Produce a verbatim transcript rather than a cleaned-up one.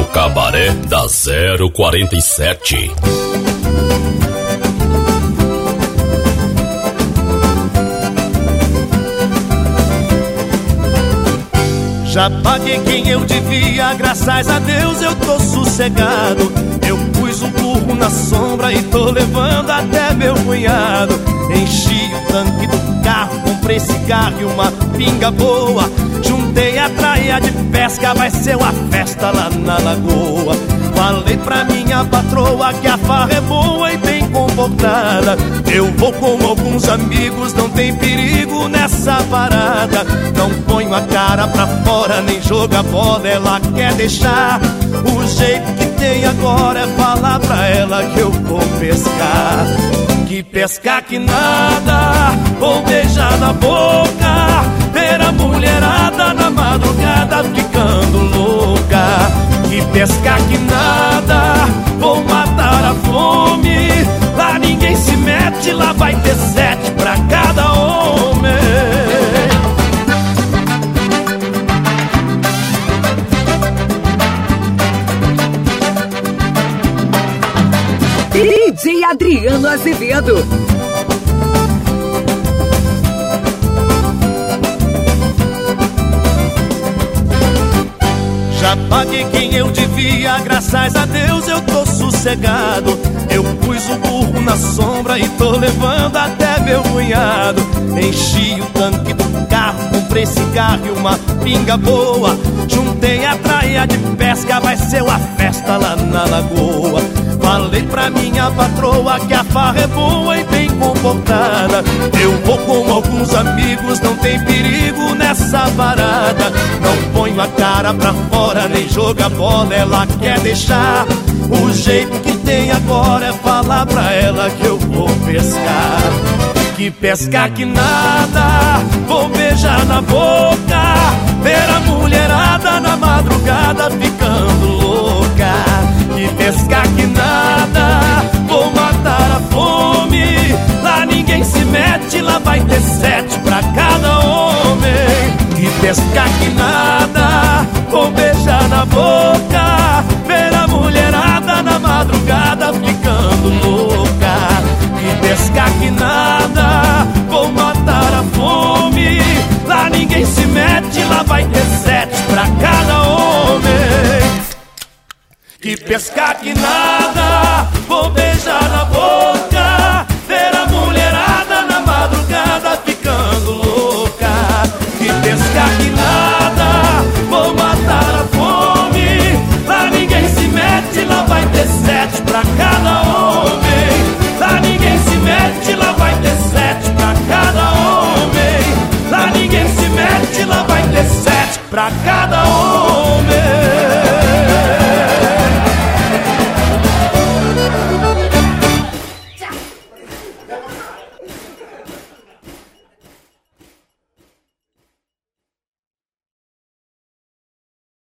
O Cabaré da zero quarenta e sete. Já paguei quem eu devia, graças a Deus eu tô sossegado. Eu pus o burro na sombra e tô levando até meu cunhado. Enchi o tanque do carro, comprei cigarro e uma pinga boa. Juntei a traia de pesca, vai ser uma festa lá na lagoa. Falei pra minha patroa que a farra é boa e bem comportada. Eu vou com alguns amigos, não tem perigo nessa parada. Não ponho a cara pra fora, nem joga bola, ela quer deixar. O jeito que tem agora é falar pra ela que eu vou pescar. Que pescar que nada, vou beijar na boca, ver a mulherada na madrugada ficando louca. Que pescar que nada, vou matar a fome. Lá ninguém se mete, lá vai ter sete pra cada homem. D J Adriano Azevedo. Já paguei quem eu devia, graças a Deus eu tô sossegado. Eu pus o burro na sombra e tô levando até meu cunhado. Enchi o tanque do carro, comprei cigarro e uma pinga boa. Juntei a traia de pesca, vai ser uma festa lá na lagoa. Falei pra minha patroa que a farra é boa e bem comportada. Eu vou com alguns amigos, não tem perigo nessa parada. Não ponho a cara pra fora, nem joga bola, ela quer deixar. O jeito que tem agora é falar pra ela que eu vou pescar. Que pescar que nada, vou beijar na boca, ver a mulherada na madrugada ficando louca. Que pescar que nada, vou matar a fome. Lá ninguém se mete, lá vai ter sete pra cada homem. Que pescar que nada, vou beijar na boca, ver a mulherada na madrugada ficando louca. Que pescar que nada, vou matar a fome. Lá ninguém se mete, lá vai ter sete pra cada homem. Que pescar que nada, vou beijar na boca, ver a mulherada na madrugada ficando louca. Que pescar que